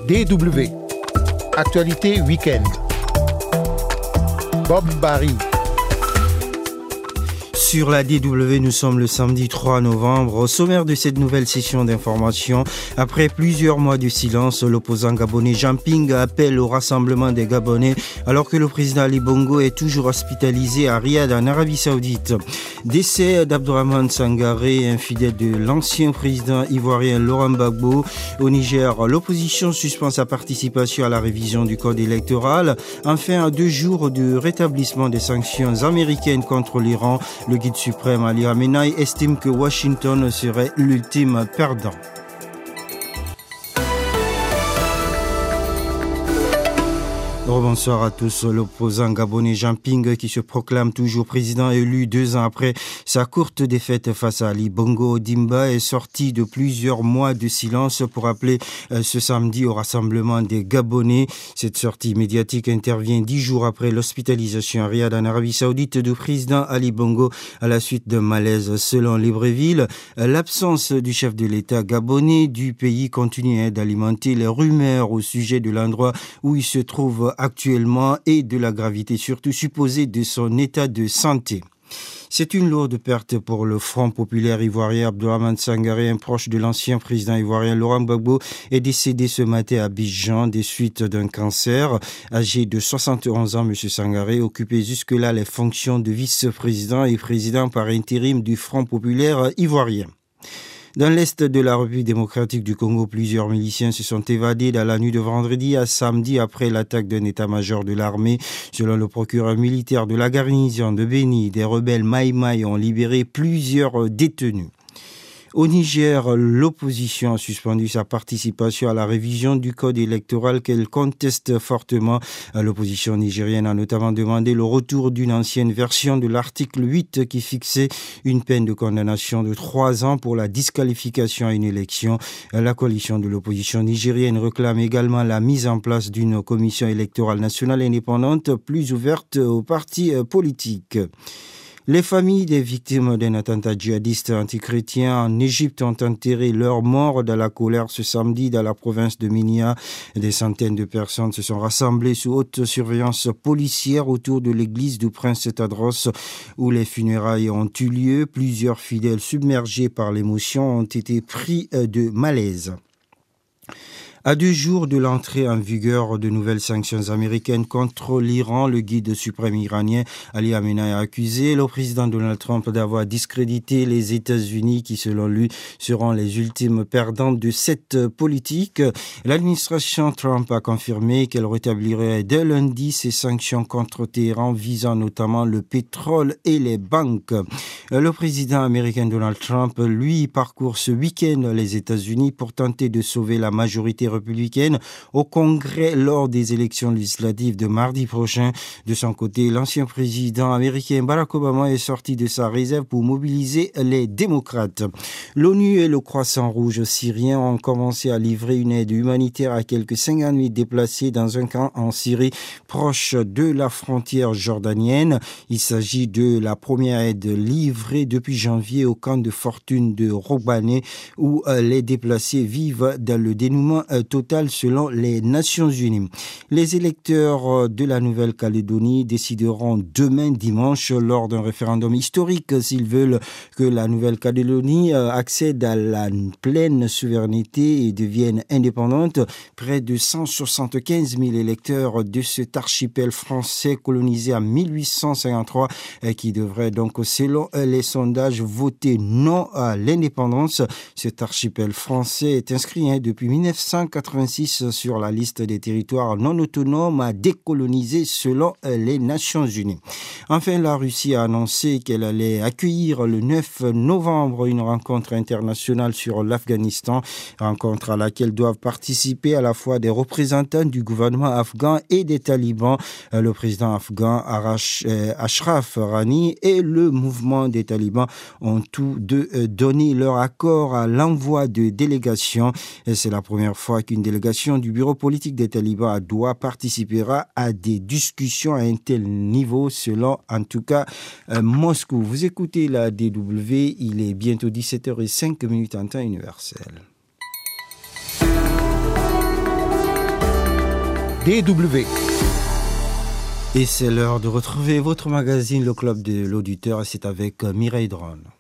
DW. Actualité week-end. Bob Barry. Sur la DW, nous sommes le samedi 3 novembre. Au sommaire de cette nouvelle session d'information, après plusieurs mois de silence, l'opposant gabonais Jean Ping appelle au rassemblement des Gabonais alors que le président Ali Bongo est toujours hospitalisé à Riyad en Arabie Saoudite. Décès d'Abdourahmane Sangaré, infidèle de l'ancien président ivoirien Laurent Gbagbo. Au Niger, l'opposition suspend sa participation à la révision du code électoral. Enfin, à 2 jours du rétablissement des sanctions américaines contre l'Iran, le guide suprême Ali Khamenei estime que Washington serait l'ultime perdant. Bonsoir à tous. L'opposant gabonais Jean Ping, qui se proclame toujours président élu 2 ans après sa courte défaite face à Ali Bongo Ondimba, est sorti de plusieurs mois de silence pour appeler ce samedi au rassemblement des Gabonais. Cette sortie médiatique intervient 10 jours après l'hospitalisation à Riyad en Arabie Saoudite du président Ali Bongo à la suite d'un malaise. Selon Libreville, l'absence du chef de l'État gabonais du pays continue d'alimenter les rumeurs au sujet de l'endroit où il se trouve actuellement et de la gravité surtout supposée de son état de santé. C'est une lourde perte pour le Front populaire ivoirien. Abdourahmane Sangaré, un proche de l'ancien président ivoirien Laurent Gbagbo, est décédé ce matin à Abidjan des suites d'un cancer. Âgé de 71 ans, M. Sangaré occupait jusque-là les fonctions de vice-président et président par intérim du Front populaire ivoirien. Dans l'est de la République démocratique du Congo, plusieurs miliciens se sont évadés dans la nuit de vendredi à samedi après l'attaque d'un état-major de l'armée. Selon le procureur militaire de la garnison de Béni, des rebelles Maï-Maï ont libéré plusieurs détenus. Au Niger, l'opposition a suspendu sa participation à la révision du code électoral qu'elle conteste fortement. L'opposition nigérienne a notamment demandé le retour d'une ancienne version de l'article 8 qui fixait une peine de condamnation de 3 ans pour la disqualification à une élection. La coalition de l'opposition nigérienne réclame également la mise en place d'une commission électorale nationale indépendante plus ouverte aux partis politiques. Les familles des victimes d'un attentat djihadiste antichrétien en Égypte ont enterré leurs morts dans la colère ce samedi dans la province de Minia. Des centaines de personnes se sont rassemblées sous haute surveillance policière autour de l'église du Prince Tadros où les funérailles ont eu lieu. Plusieurs fidèles submergés par l'émotion ont été pris de malaise. À 2 jours de l'entrée en vigueur de nouvelles sanctions américaines contre l'Iran, le guide suprême iranien Ali Khamenei a accusé le président Donald Trump d'avoir discrédité les États-Unis qui, selon lui, seront les ultimes perdants de cette politique. L'administration Trump a confirmé qu'elle rétablirait dès lundi ces sanctions contre Téhéran visant notamment le pétrole et les banques. Le président américain Donald Trump, lui, parcourt ce week-end les États-Unis pour tenter de sauver la majorité républicaine au Congrès lors des élections législatives de mardi prochain. De son côté, l'ancien président américain Barack Obama est sorti de sa réserve pour mobiliser les démocrates. L'ONU et le Croissant Rouge syrien ont commencé à livrer une aide humanitaire à quelques 50 000 déplacés dans un camp en Syrie proche de la frontière jordanienne. Il s'agit de la première aide livrée depuis janvier au camp de fortune de Robané où les déplacés vivent dans le dénouement total selon les Nations Unies. Les électeurs de la Nouvelle-Calédonie décideront demain dimanche lors d'un référendum historique s'ils veulent que la Nouvelle-Calédonie accède à la pleine souveraineté et devienne indépendante. Près de 175 000 électeurs de cet archipel français colonisé en 1853 qui devraient donc, selon les sondages, voter non à l'indépendance. Cet archipel français est inscrit depuis 1986 sur la liste des territoires non autonomes à décoloniser selon les Nations Unies. Enfin, la Russie a annoncé qu'elle allait accueillir le 9 novembre une rencontre internationale sur l'Afghanistan, rencontre à laquelle doivent participer à la fois des représentants du gouvernement afghan et des talibans. Le président afghan Ashraf Ghani et le mouvement des talibans ont tous deux donné leur accord à l'envoi de délégations. Et c'est la première fois qu'une délégation du bureau politique des talibans à Doha participera à des discussions à un tel niveau, selon en tout cas Moscou. Vous écoutez la DW, il est bientôt 17h05 en temps universel. DW. Et c'est l'heure de retrouver votre magazine, le Club de l'Auditeur, et c'est avec Mireille Dron.